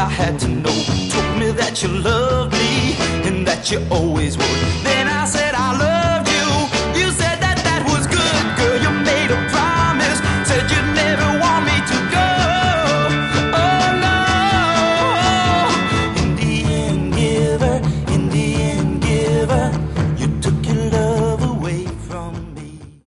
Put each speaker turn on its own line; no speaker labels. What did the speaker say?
I had to know. Told me that you loved me and that you always would. Then I said I love